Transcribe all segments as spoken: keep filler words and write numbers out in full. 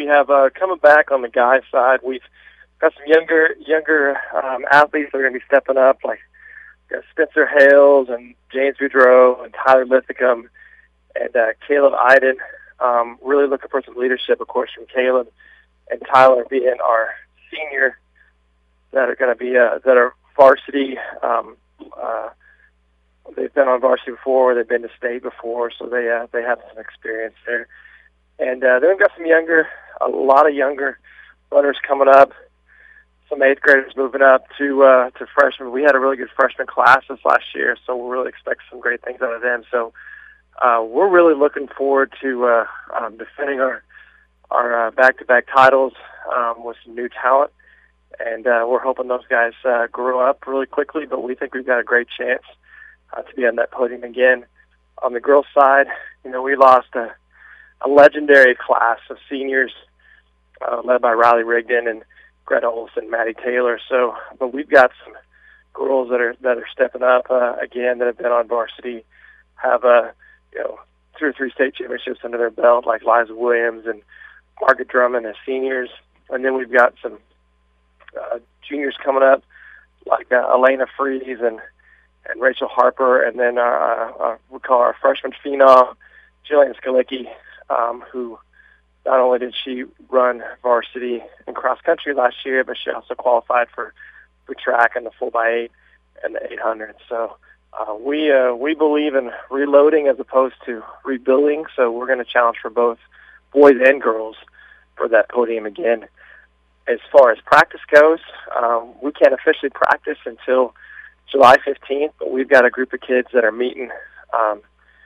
we have uh, coming back on the guys' side. We've got some younger younger um, athletes that are going to be stepping up, like uh, Spencer Hales and James Boudreau and Tyler Lithicum and uh, Caleb Iden. Um, really looking for some leadership, of course, from Caleb and Tyler being our senior that are going to be uh, that are varsity. Um, uh, they've been on varsity before. They've been to state before, so they uh, they have some experience there. And uh, then we've got some younger, a lot of younger runners coming up. Some eighth graders moving up to uh, to freshmen. We had a really good freshman class this last year, so we'll really expect some great things out of them. So uh, we're really looking forward to uh, um, defending our our uh, back-to-back titles um, with some new talent. And uh, we're hoping those guys uh, grow up really quickly, but we think we've got a great chance uh, to be on that podium again. On the girls' side, you know, we lost a a legendary class of seniors uh, led by Riley Rigdon and Greta Olson, Maddie Taylor. So, but we've got some girls that are that are stepping up uh, again that have been on varsity, have uh, you know two or three state championships under their belt, like Liza Williams and Margaret Drummond as seniors. And then we've got some uh, juniors coming up, like uh, Elena Fries and and Rachel Harper, and then uh, uh, we call our freshman phenom, Jillian Skalicki. Um, who not only did she run varsity and cross country last year, but she also qualified for, for track and the four by eight and the eight hundred. So uh, we uh, we believe in reloading as opposed to rebuilding. So we're going to challenge for both boys and girls for that podium again. As far as practice goes, um, we can't officially practice until July fifteenth, but we've got a group of kids that are meeting um,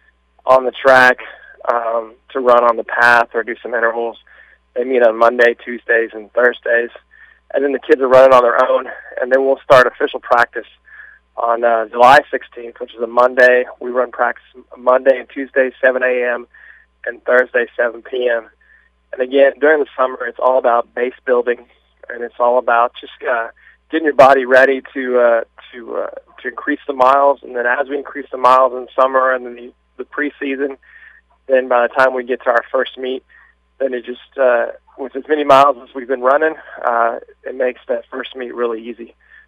on the track Um, to run on the path or do some intervals. They meet on Monday, Tuesdays, and Thursdays. And then the kids are running on their own. And then we'll start official practice on uh, July sixteenth, which is a Monday. We run practice Monday and Tuesday, seven a.m., and Thursday, seven p.m. And again, during the summer, it's all about base building, and it's all about just uh, getting your body ready to uh, to uh, to increase the miles. And then as we increase the miles in summer and then the, the preseason, then by the time we get to our first meet, then it just, uh, with as many miles as we've been running, uh, it makes that first meet really easy.